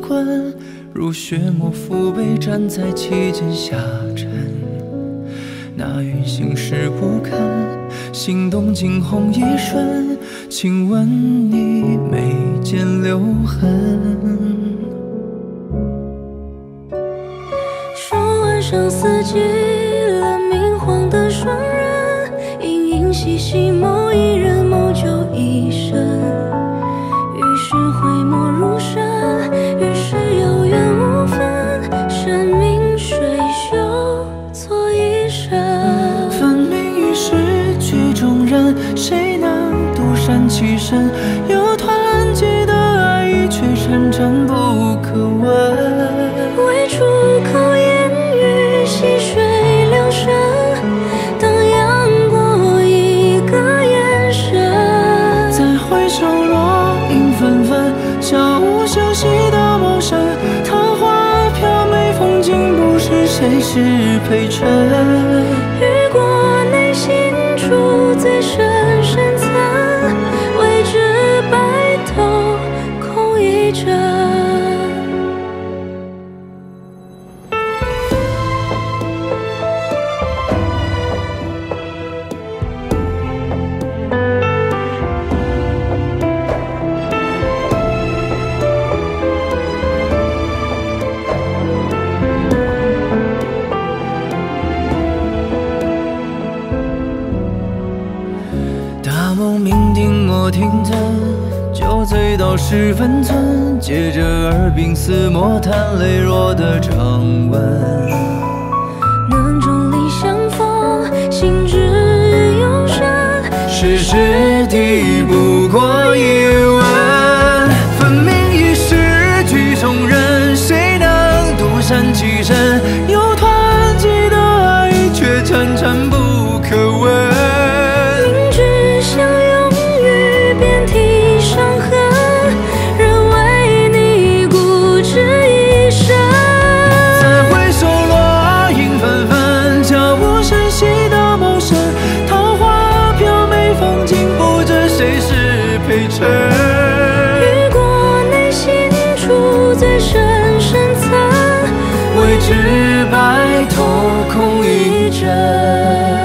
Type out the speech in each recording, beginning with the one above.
困，如血沫浮被站在其间下沉。那云行势不堪，心动惊鸿一瞬，亲吻你眉间留痕。 说晚上四季了，明晃的双人，盈盈细细某一人，某就一生。于是讳莫如深，于是有缘无分，生命水袖错一生。 分明已是曲中人，谁能独善其身？有团结的爱意，却沉沉不可闻。 未出口言语，细水流深，荡漾过一个眼神。 再回首落英纷纷，悄无声息的谋生。桃花飘美风景，不是谁是陪衬。 雨过内心处最深深层，未知白头空一枕。 大梦酩酊莫停顿，酒醉到10分寸，借着耳鬓厮磨，叹泪弱的掌纹。 能众里相逢，心之永生。 世事抵不过一吻，分明已是曲中人，谁能独善其身？有团结的爱意，却沉沉不可闻。 相拥于遍体伤痕，人为你固执一生。 再回首落英纷纷，悄无声息的谋生。桃花飘美风景，不知谁是陪衬。 雨过内心处最深深层， 未知白头空一枕。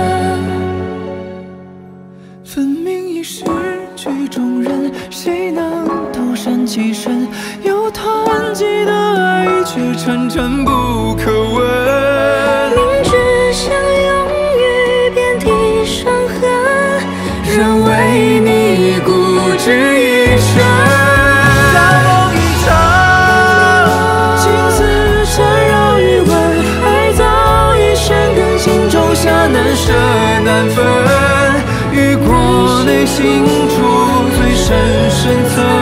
分明已是曲中人，谁能独善其身？有团结的爱意，却沉沉不可闻。 明知相拥于遍体伤痕， 人为你固执一生。大梦一场，情丝缠绕余温，爱早已深根，心中下难舍难分。雨过内心处最深深层。